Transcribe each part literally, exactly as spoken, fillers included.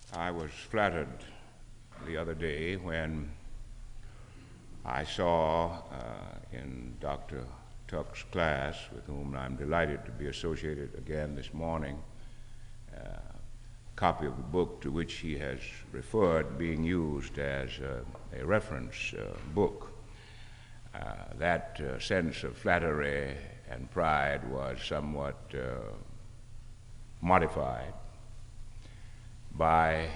I was flattered the other day when I saw uh, in Doctor Tuck's class, with whom I'm delighted to be associated again this morning, uh, a copy of the book to which he has referred being used as uh, a reference uh, book. Uh, that uh, sense of flattery and pride was somewhat uh, modified by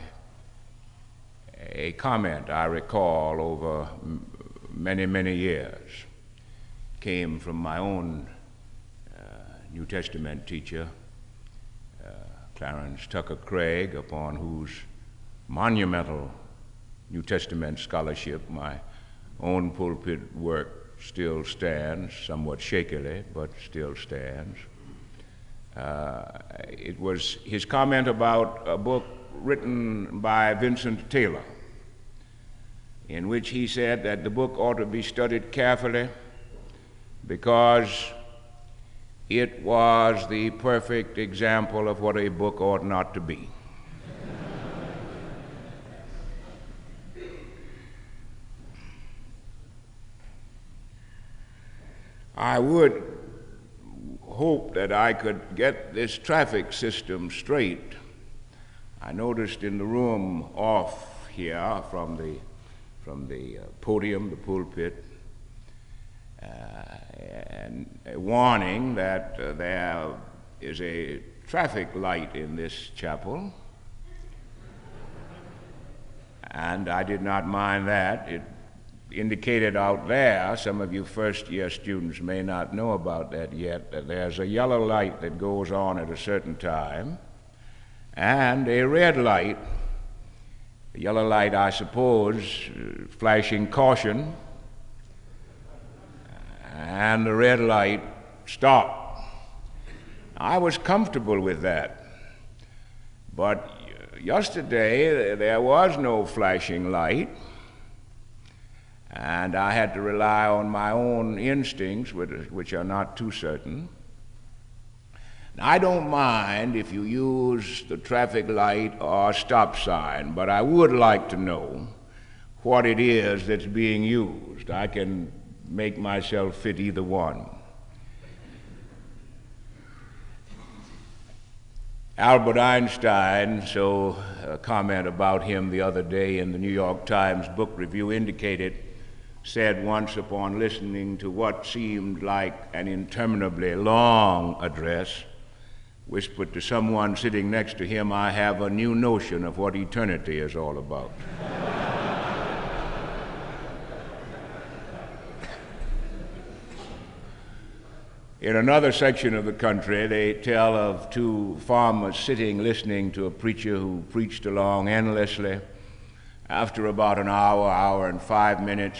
a comment I recall over m- many, many years. Came from my own uh, New Testament teacher, uh, Clarence Tucker Craig, upon whose monumental New Testament scholarship my own pulpit work still stands, somewhat shakily, but still stands. Uh, it was his comment about a book written by Vincent Taylor, in which he said that the book ought to be studied carefully because it was the perfect example of what a book ought not to be. I would hope that I could get this traffic system straight. I noticed in the room off here from the from the uh, podium, the pulpit, uh, and a warning that uh, there is a traffic light in this chapel, and I did not mind that. It indicated out there, some of you first-year students may not know about that yet, that there's a yellow light that goes on at a certain time, and a red light. The yellow light, I suppose, uh, flashing caution, and the red light, stop. I was comfortable with that, but yesterday there was no flashing light, and I had to rely on my own instincts, which are not too certain. Now, I don't mind if you use the traffic light or stop sign, but I would like to know what it is that's being used. I can make myself fit either one. Albert Einstein, so a comment about him the other day in the New York Times Book Review indicated, said once upon listening to what seemed like an interminably long address, whispered to someone sitting next to him, "I have a new notion of what eternity is all about." In another section of the country, they tell of two farmers sitting listening to a preacher who preached along endlessly. After about an hour, hour and five minutes,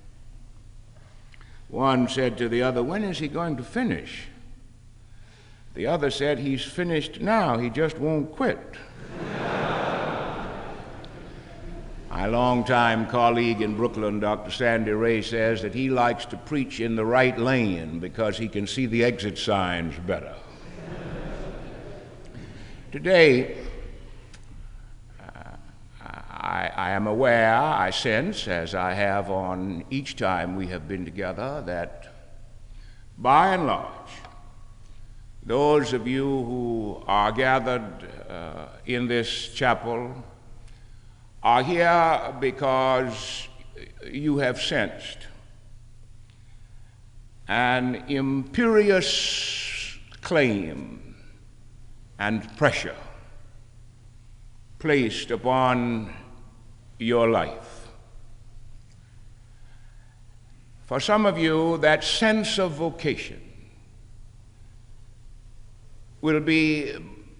one said to the other, "When is he going to finish?" The other said, "He's finished now, he just won't quit." My longtime colleague in Brooklyn, Doctor Sandy Ray, says that he likes to preach in the right lane because he can see the exit signs better. Today, uh, I, I am aware, I sense, as I have on each time we have been together, that by and large, those of you who are gathered uh, in this chapel are here because you have sensed an imperious claim and pressure placed upon your life. For some of you, that sense of vocation will be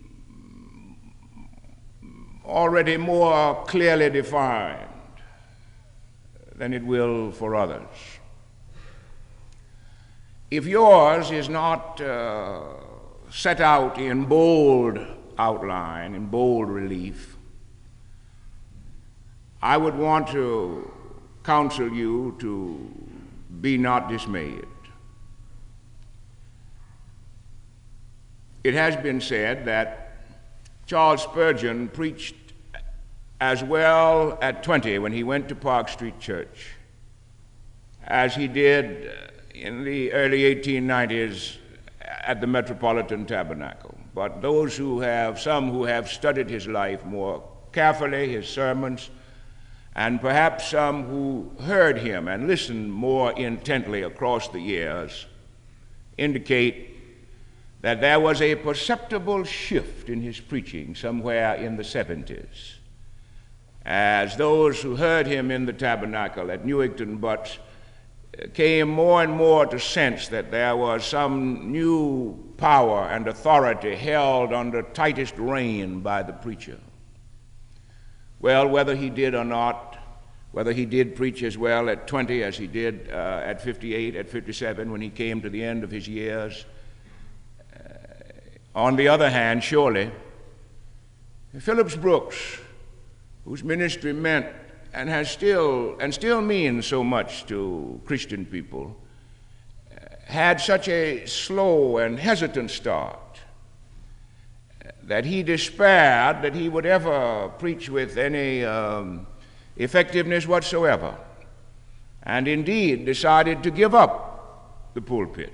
already more clearly defined than it will for others. If yours is not uh, set out in bold outline, in bold relief, I would want to counsel you to be not dismayed. It has been said that Charles Spurgeon preached as well at twenty when he went to Park Street Church as he did in the early eighteen nineties at the Metropolitan Tabernacle. But those who have, some who have studied his life more carefully, his sermons, and perhaps some who heard him and listened more intently across the years, indicate that there was a perceptible shift in his preaching somewhere in the seventies, as those who heard him in the tabernacle at Newington Butts came more and more to sense that there was some new power and authority held under tightest rein by the preacher. Well, whether he did or not, whether he did preach as well at twenty as he did uh, at fifty-eight, at fifty-seven, when he came to the end of his years, uh, on the other hand, surely, Phillips Brooks, whose ministry meant and has still and still means so much to Christian people, had such a slow and hesitant start that he despaired that he would ever preach with any um, effectiveness whatsoever, and indeed decided to give up the pulpit.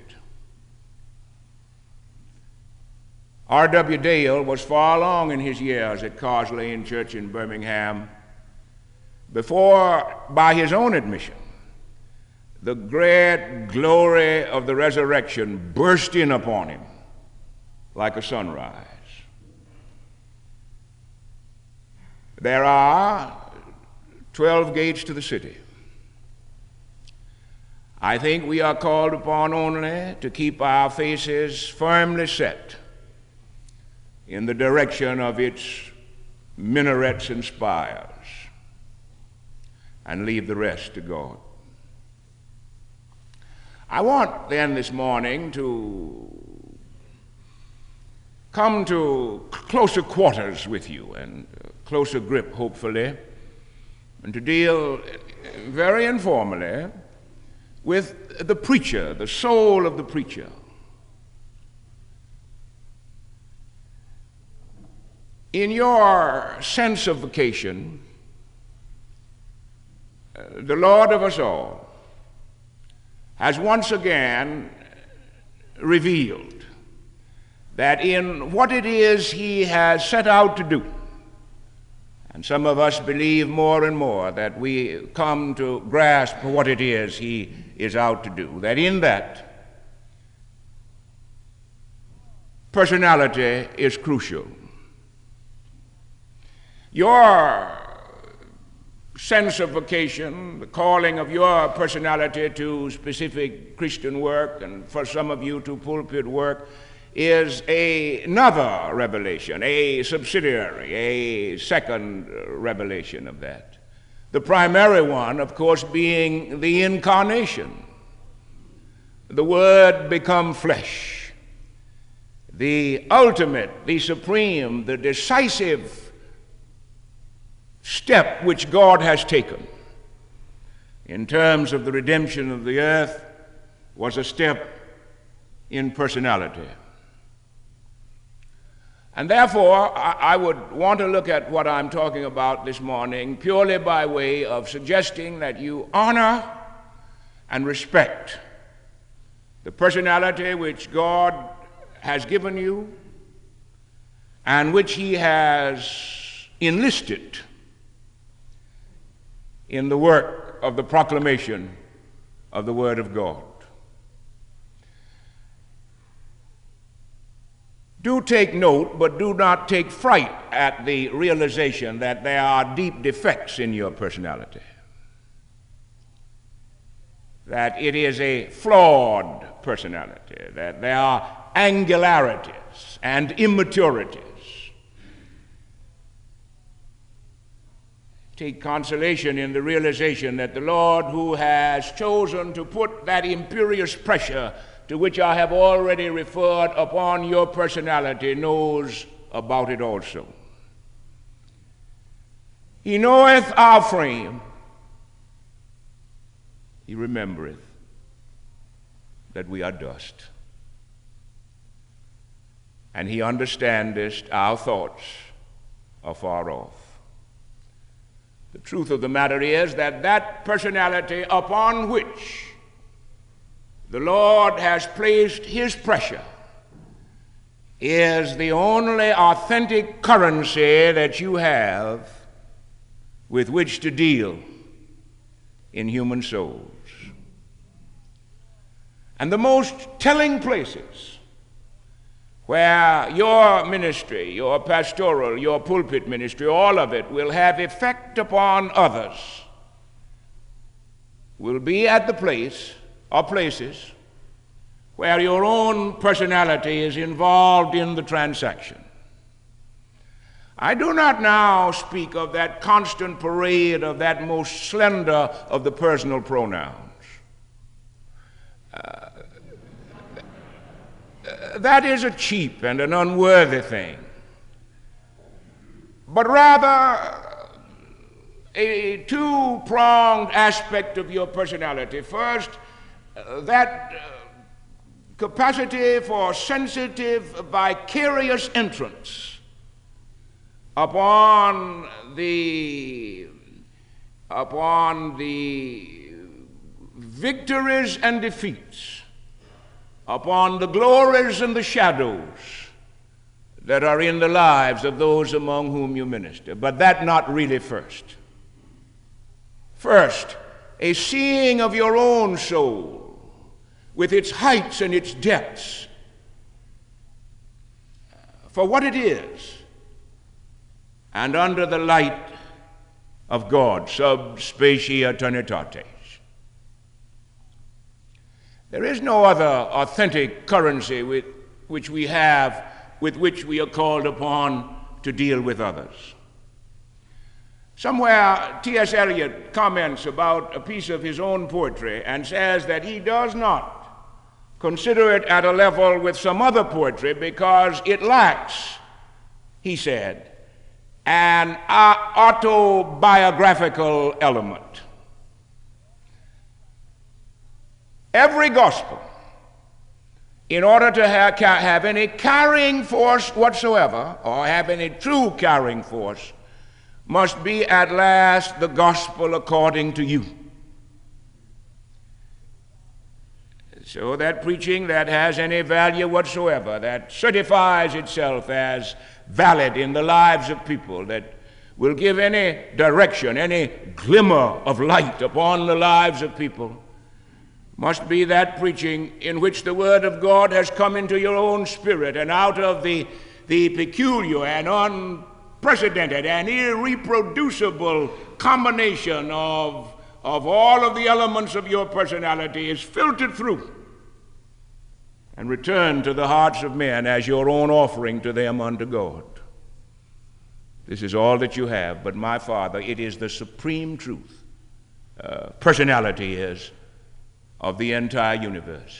R W Dale was far along in his years at Cars Lane Church in Birmingham before, by his own admission, the great glory of the resurrection burst in upon him like a sunrise. There are twelve gates to the city. I think we are called upon only to keep our faces firmly set in the direction of its minarets and spires, and leave the rest to God. I want then this morning to come to closer quarters with you, and closer grip, hopefully, and to deal very informally with the preacher, the soul of the preacher. In your sense of vocation, the Lord of us all has once again revealed that in what it is he has set out to do, and some of us believe more and more that we come to grasp what it is he is out to do, that in that personality is crucial. Your sense of vocation, the calling of your personality to specific Christian work, and for some of you to pulpit work, is a, another revelation, a subsidiary, a second revelation of that. The primary one, of course, being the incarnation, the Word become flesh, the ultimate, the supreme, the decisive step which God has taken in terms of the redemption of the earth was a step in personality. And therefore, I would want to look at what I'm talking about this morning purely by way of suggesting that you honor and respect the personality which God has given you and which he has enlisted in the work of the proclamation of the Word of God. Do take note, but do not take fright at the realization that there are deep defects in your personality, that it is a flawed personality, that there are angularities and immaturities. Take consolation in the realization that the Lord, who has chosen to put that imperious pressure to which I have already referred upon your personality, knows about it also. He knoweth our frame. He remembereth that we are dust. And he understandeth our thoughts afar off. The truth of the matter is that that personality upon which the Lord has placed his pressure is the only authentic currency that you have with which to deal in human souls. And the most telling places where your ministry, your pastoral, your pulpit ministry, all of it will have effect upon others will be at the place or places where your own personality is involved in the transaction. I do not now speak of that constant parade of that most slender of the personal pronouns. Uh, that is a cheap and an unworthy thing, but rather a two-pronged aspect of your personality. First, uh, that uh, capacity for sensitive, vicarious entrance upon the upon the victories and defeats, upon the glories and the shadows that are in the lives of those among whom you minister. But that not really first. First, a seeing of your own soul with its heights and its depths for what it is, and under the light of God, sub specie eternitatis. There is no other authentic currency with which we have, with which we are called upon to deal with others. Somewhere T S Eliot comments about a piece of his own poetry and says that he does not consider it at a level with some other poetry because it lacks, he said, an autobiographical element. Every gospel, in order to have, have any carrying force whatsoever, or have any true carrying force, must be at last the gospel according to you. So that preaching that has any value whatsoever, that certifies itself as valid in the lives of people, that will give any direction, any glimmer of light upon the lives of people, must be that preaching in which the Word of God has come into your own spirit, and out of the, the peculiar and unprecedented and irreproducible combination of, of all of the elements of your personality is filtered through and returned to the hearts of men as your own offering to them unto God. This is all that you have, but my Father, it is the supreme truth. Uh, personality is of the entire universe.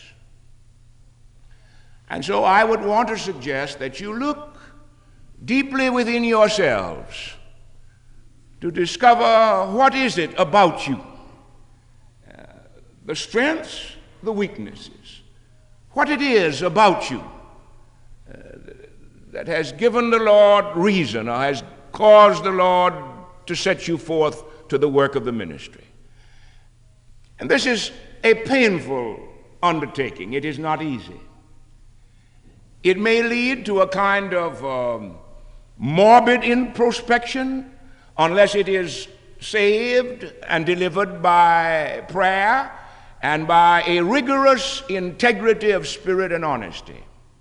And so I would want to suggest that you look deeply within yourselves to discover what is it about you, uh, the strengths, the weaknesses, what it is about you uh, that has given the Lord reason or has caused the Lord to set you forth to the work of the ministry. And this is a painful undertaking. It is not easy. It may lead to a kind of um, morbid introspection unless it is saved and delivered by prayer and by a rigorous integrity of spirit and honesty.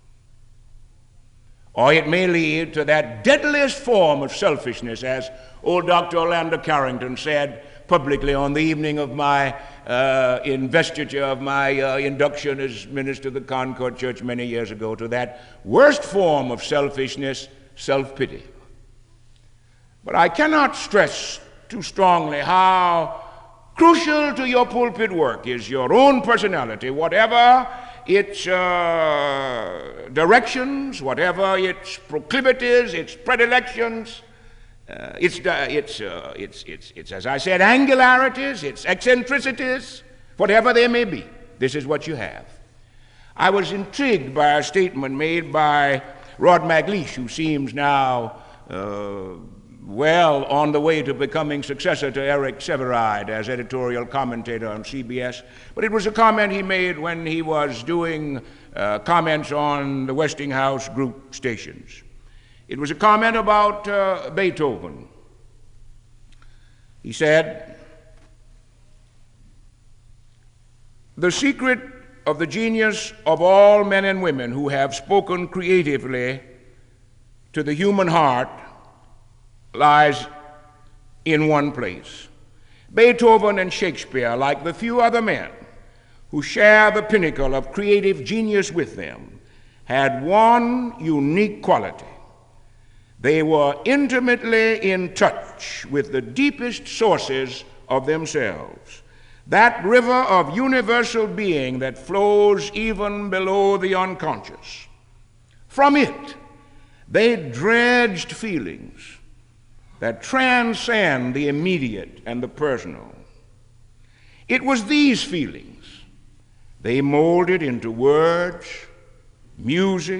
Or it may lead to that deadliest form of selfishness, as old Doctor Orlando Carrington said publicly on the evening of my uh, investiture, of my uh, induction as minister of the Concord Church many years ago, to that worst form of selfishness, self-pity. But I cannot stress too strongly how crucial to your pulpit work is your own personality, whatever its uh, directions, whatever its proclivities, its predilections, uh, its, uh, its, uh, its, its, its, as I said, angularities, its eccentricities, whatever they may be. This is what you have. I was intrigued by a statement made by Rod McLeish, who seems now uh, well on the way to becoming successor to Eric Sevareid as editorial commentator on C B S, but it was a comment he made when he was doing uh, comments on the Westinghouse Group stations. It was a comment about uh, Beethoven. He said, "The secret of the genius of all men and women who have spoken creatively to the human heart lies in one place. Beethoven and Shakespeare, like the few other men who share the pinnacle of creative genius with them, had one unique quality. They were intimately in touch with the deepest sources of themselves, that river of universal being that flows even below the unconscious. From it, they dredged feelings that transcend the immediate and the personal. It was these feelings they molded into words, music,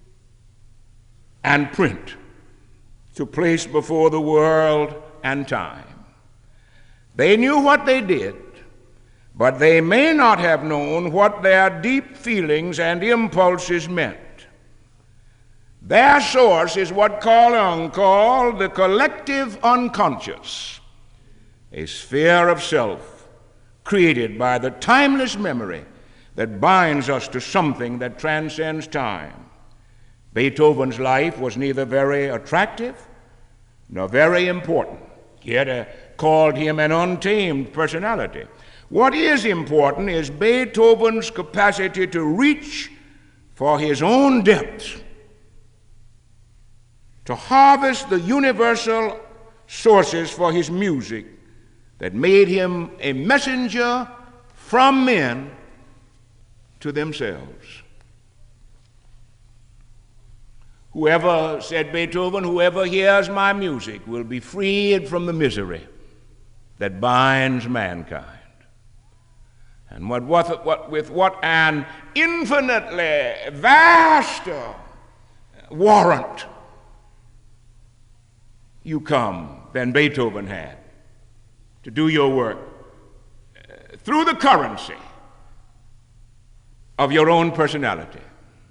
and print to place before the world and time. They knew what they did, but they may not have known what their deep feelings and impulses meant. Their source is what Carl Jung called the collective unconscious, a sphere of self created by the timeless memory that binds us to something that transcends time. Beethoven's life was neither very attractive nor very important, yet uh, called him an untamed personality. What is important is Beethoven's capacity to reach for his own depths, to harvest the universal sources for his music that made him a messenger from men to themselves. Whoever, said Beethoven, whoever hears my music will be freed from the misery that binds mankind. And what, what, what, with what an infinitely vaster warrant you come than Beethoven had to do your work uh, through the currency of your own personality.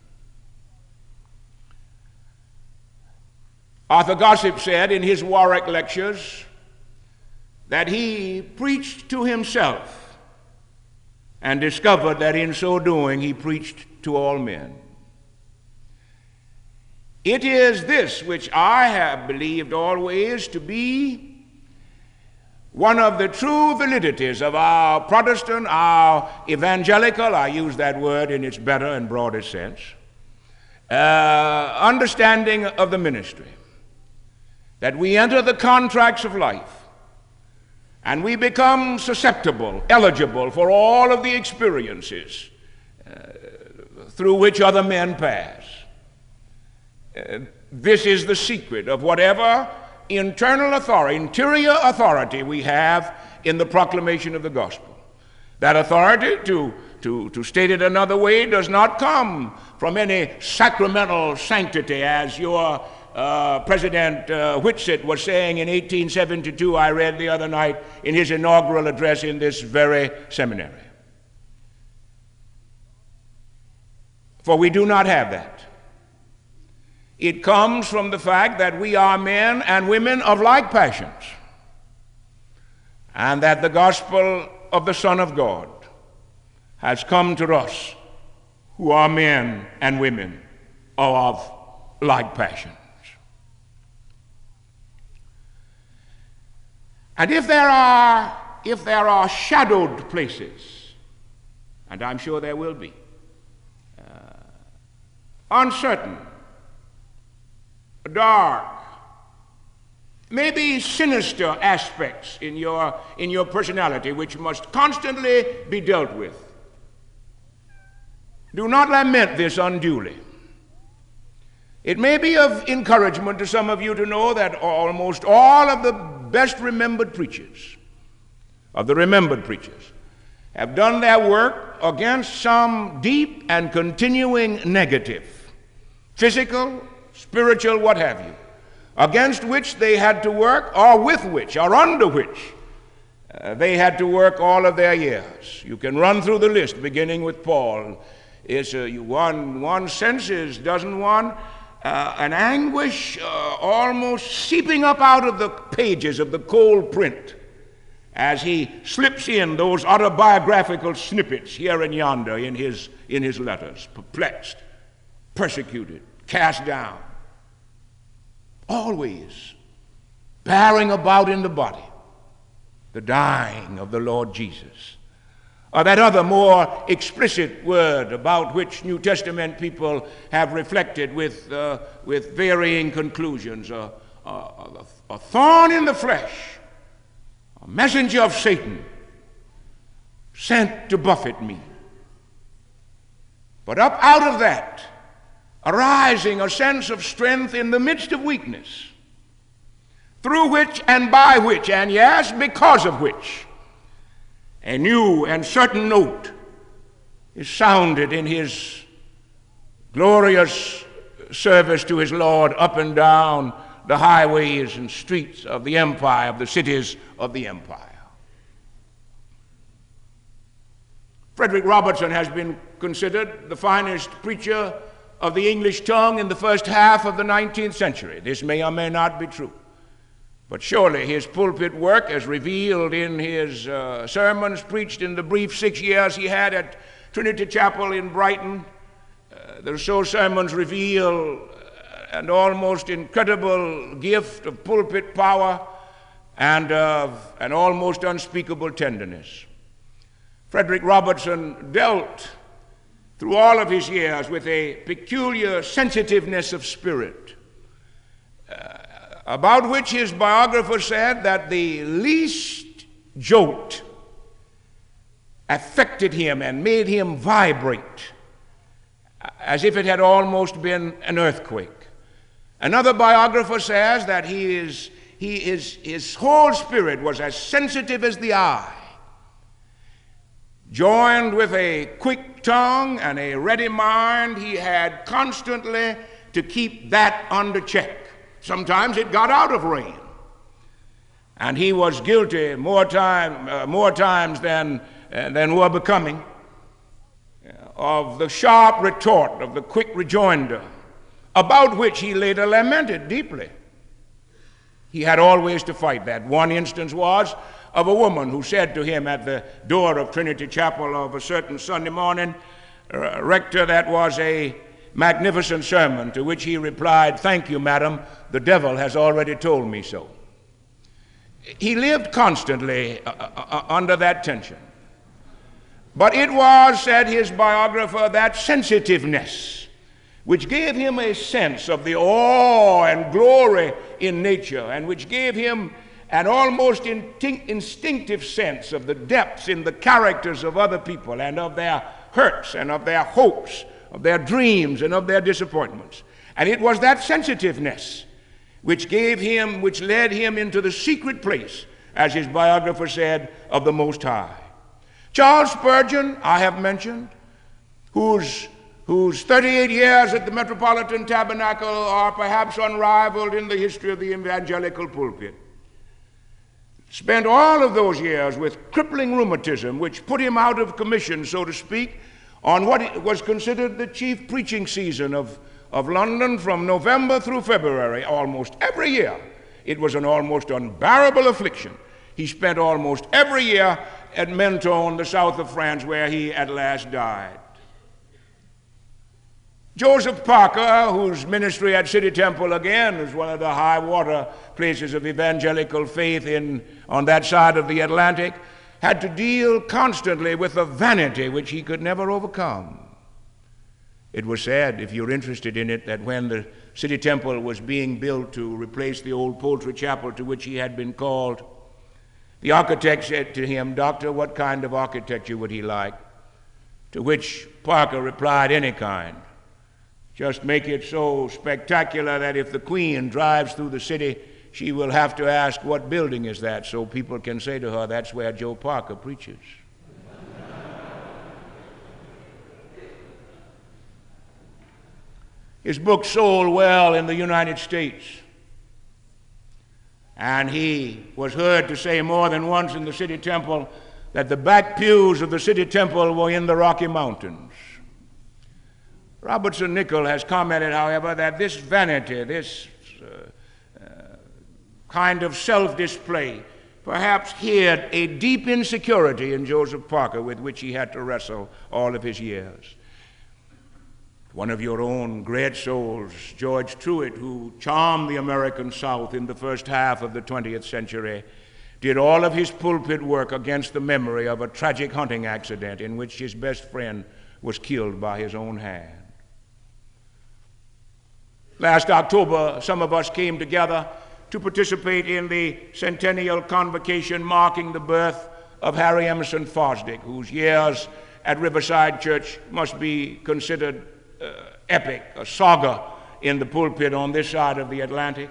Arthur Gossip said in his Warwick lectures that he preached to himself and discovered that in so doing he preached to all men. It is this which I have believed always to be one of the true validities of our Protestant, our evangelical, I use that word in its better and broader sense, uh, understanding of the ministry. That we enter the contracts of life and we become susceptible, eligible for all of the experiences uh, through which other men pass. Uh, this is the secret of whatever internal authority, interior authority we have in the proclamation of the gospel. That authority, to, to, to state it another way, does not come from any sacramental sanctity, as your uh, President uh, Whitsitt was saying in eighteen seventy-two, I read the other night in his inaugural address in this very seminary. For we do not have that. It comes from the fact that we are men and women of like passions, and that the gospel of the Son of God has come to us who are men and women of like passions. And if there are, if there are shadowed places, and I'm sure there will be, uh, uncertain, dark, maybe sinister aspects in your, in your personality which must constantly be dealt with, do not lament this unduly. It may be of encouragement to some of you to know that almost all of the best remembered preachers, of the remembered preachers, have done their work against some deep and continuing negative, physical, spiritual, what have you, against which they had to work, or with which, or under which uh, they had to work all of their years. You can run through the list, beginning with Paul. It's a, one, one senses, doesn't one, uh, an anguish uh, almost seeping up out of the pages of the cold print as he slips in those autobiographical snippets here and yonder in his, in his letters. Perplexed, persecuted, cast down, always bearing about in the body the dying of the Lord Jesus. Or that other more explicit word about which New Testament people have reflected with, uh, with varying conclusions, a, a, a thorn in the flesh, a messenger of Satan, sent to buffet me. But up out of that, arising a sense of strength in the midst of weakness, through which and by which, and yes, because of which, a new and certain note is sounded in his glorious service to his Lord up and down the highways and streets of the empire, of the cities of the empire. Frederick Robertson has been considered the finest preacher of the English tongue in the first half of the nineteenth century. This may or may not be true. But surely his pulpit work, as revealed in his uh, sermons preached in the brief six years he had at Trinity Chapel in Brighton, uh, the so sermons reveal an almost incredible gift of pulpit power and of an almost unspeakable tenderness. Frederick Robertson dealt through all of his years with a peculiar sensitiveness of spirit, uh, about which his biographer said that the least jolt affected him and made him vibrate as if it had almost been an earthquake. Another biographer says that he is, he is, his whole spirit was as sensitive as the eye, joined with a quick tongue and a ready mind. He had constantly to keep that under check. Sometimes it got out of rein, and he was guilty more time, uh, more times than uh, than were becoming uh, of the sharp retort, of the quick rejoinder, about which he later lamented deeply. He had always to fight that. One instance was of a woman who said to him at the door of Trinity Chapel of a certain Sunday morning, uh, "Rector, that was a magnificent sermon," to which he replied, "Thank you, madam, the devil has already told me so." He lived constantly uh, uh, under that tension. But it was, said his biographer, that sensitiveness which gave him a sense of the awe and glory in nature, and which gave him an almost instinctive sense of the depths in the characters of other people and of their hurts and of their hopes, of their dreams and of their disappointments. And it was that sensitiveness which gave him, which led him into the secret place, as his biographer said, of the Most High. Charles Spurgeon, I have mentioned, whose, whose thirty-eight years at the Metropolitan Tabernacle are perhaps unrivaled in the history of the evangelical pulpit, spent all of those years with crippling rheumatism, which put him out of commission, so to speak, on what was considered the chief preaching season of, of London from November through February, almost every year. It was an almost unbearable affliction. He spent almost every year at Menton, the south of France, where he at last died. Joseph Parker, whose ministry at City Temple again is one of the high water places of evangelical faith in, on that side of the Atlantic, had to deal constantly with a vanity which he could never overcome. It was said, if you're interested in it, that when the City Temple was being built to replace the old Poultry Chapel to which he had been called, the architect said to him, "Doctor, what kind of architecture would he like?" To which Parker replied, "Any kind. Just make it so spectacular that if the Queen drives through the city, she will have to ask, 'What building is that?' so people can say to her, 'That's where Joe Parker preaches.'" His book sold well in the United States. And he was heard to say more than once in the city temple that the back pews of the city temple were in the Rocky Mountains. Robertson Nicoll has commented, however, that this vanity, this uh, uh, kind of self-display, perhaps hid a deep insecurity in Joseph Parker with which he had to wrestle all of his years. One of your own great souls, George Truett, who charmed the American South in the first half of the twentieth century, did all of his pulpit work against the memory of a tragic hunting accident in which his best friend was killed by his own hand. Last October, some of us came together to participate in the centennial convocation marking the birth of Harry Emerson Fosdick, whose years at Riverside Church must be considered uh, epic, a saga in the pulpit on this side of the Atlantic.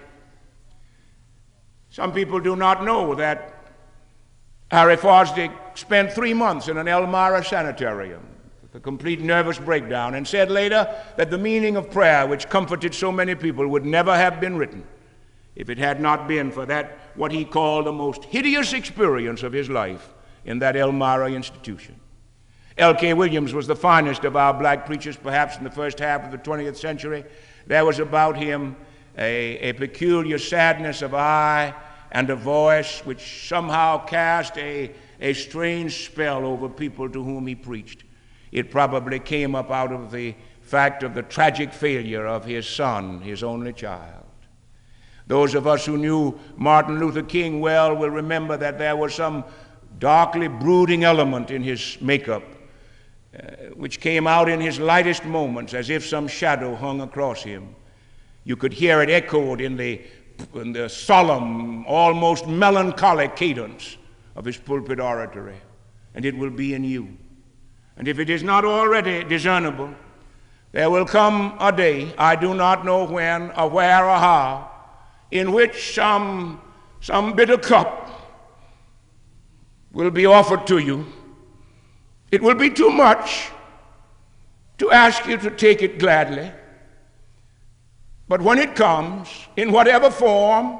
Some people do not know that Harry Fosdick spent three months in an Elmira sanitarium with a complete nervous breakdown, and said later that the meaning of prayer, which comforted so many people, would never have been written if it had not been for that, what he called the most hideous experience of his life in that Elmira institution. L K Williams was the finest of our black preachers, perhaps in the first half of the twentieth century. There was about him a, a peculiar sadness of eye and a voice which somehow cast a, a strange spell over people to whom he preached. It probably came up out of the fact of the tragic failure of his son, his only child. Those of us who knew Martin Luther King well will remember that there was some darkly brooding element in his makeup, uh, which came out in his lightest moments as if some shadow hung across him. You could hear it echoed in the, in the solemn, almost melancholic cadence of his pulpit oratory, and it will be in you. And if it is not already discernible, there will come a day, I do not know when or where or how, in which some, some bitter cup will be offered to you. It will be too much to ask you to take it gladly. But when it comes, in whatever form,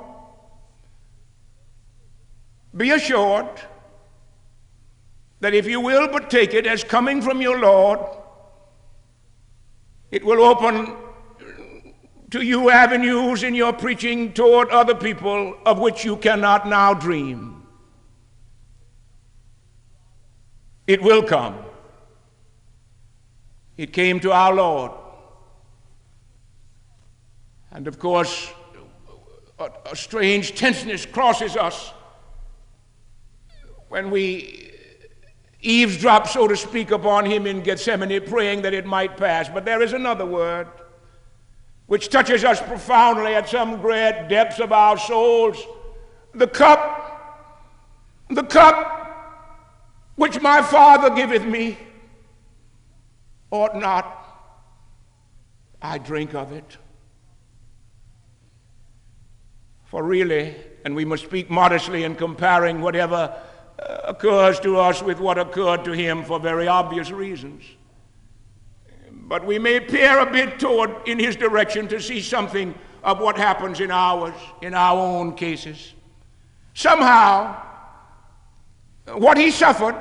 be assured that if you will but take it as coming from your Lord, it will open to you avenues in your preaching toward other people of which you cannot now dream. It will come. It came to our Lord. And of course, a, a strange tenseness crosses us when we eavesdrop, so to speak, upon him in Gethsemane, praying that it might pass. But there is another word which touches us profoundly at some great depths of our souls. The cup, the cup which my Father giveth me, ought not I drink of it? For really, and we must speak modestly in comparing whatever uh, occurs to us with what occurred to him for very obvious reasons. But we may peer a bit toward in his direction to see something of what happens in ours, in our own cases. Somehow, what he suffered,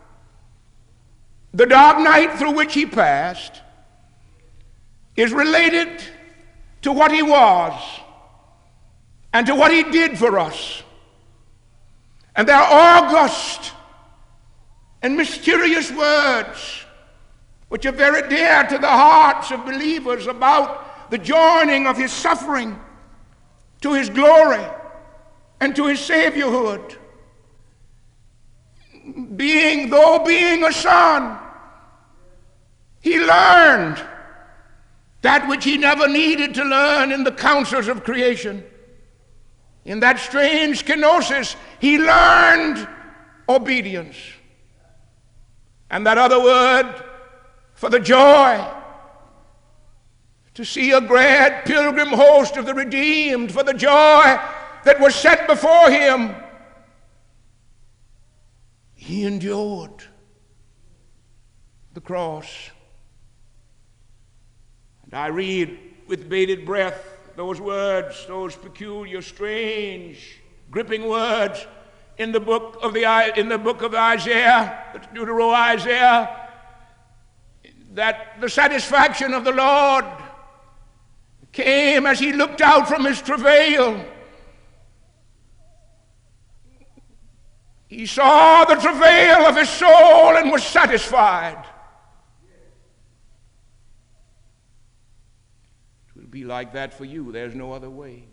the dark night through which he passed, is related to what he was and to what he did for us. And they're august and mysterious words which are very dear to the hearts of believers about the joining of his suffering to his glory and to his saviorhood. Being, though being a son, he learned that which he never needed to learn in the counsels of creation. In that strange kenosis, he learned obedience. And that other word for the joy to see a great pilgrim host of the redeemed, for the joy that was set before him, he endured the cross. And I read with bated breath those words, those peculiar, strange, gripping words in the book of the in the book of Isaiah, Deutero-Isaiah, that the satisfaction of the Lord came as he looked out from his travail. He saw the travail of his soul and was satisfied. It will be like that for you. There's no other way.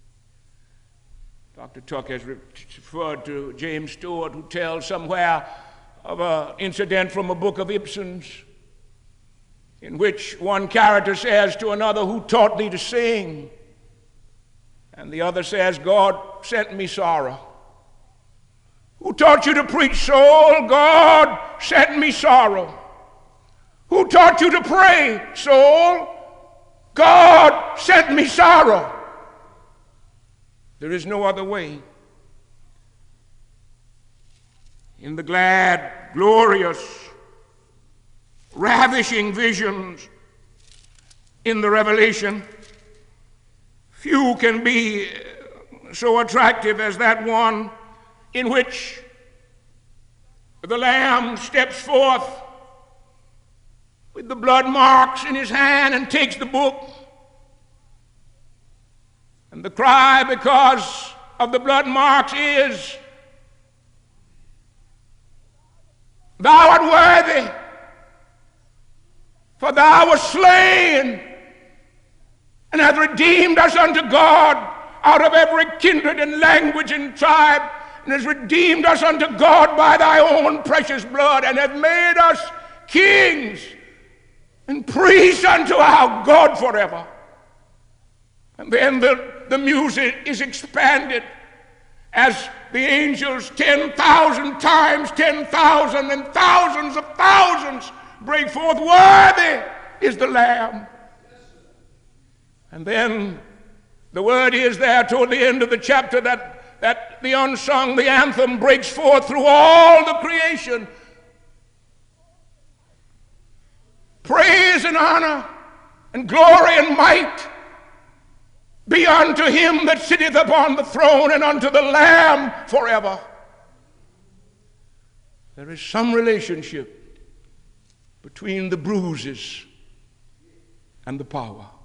Doctor Tuck has referred to James Stewart, who tells somewhere of an incident from a book of Ibsen's, in which one character says to another, "Who taught thee to sing?" And the other says, "God sent me sorrow." "Who taught you to preach, soul?" "God sent me sorrow." "Who taught you to pray, soul?" "God sent me sorrow." There is no other way. In the glad, glorious, ravishing visions in the Revelation, few can be so attractive as that one in which the Lamb steps forth with the blood marks in his hand and takes the book. And the cry, because of the blood marks, is, "Thou art worthy, for thou wast slain, and hast redeemed us unto God out of every kindred and language and tribe, and hast redeemed us unto God by thy own precious blood, and hast made us kings and priests unto our God forever." And then the, the music is expanded as the angels, ten thousand times ten thousand and thousands of thousands, break forth, "Worthy is the Lamb." And then the word is there toward the end of the chapter that, that the unsung, the anthem breaks forth through all the creation. Praise and honor and glory and might be unto him that sitteth upon the throne and unto the Lamb forever. There is some relationship between the bruises and the power.